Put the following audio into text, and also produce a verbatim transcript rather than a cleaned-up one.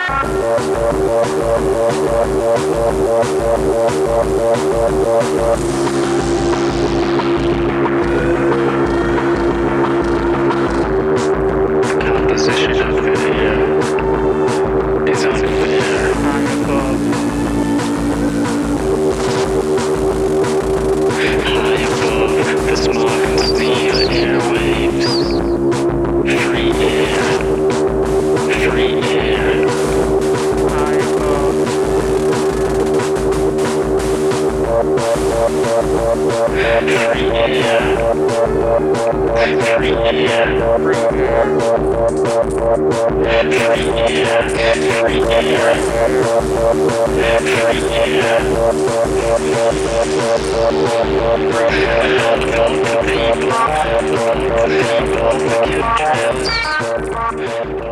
Composition of the air is unfair. High above the smog and steel airwaves. Free air. Free air. High above. Free air. Free air. Free air.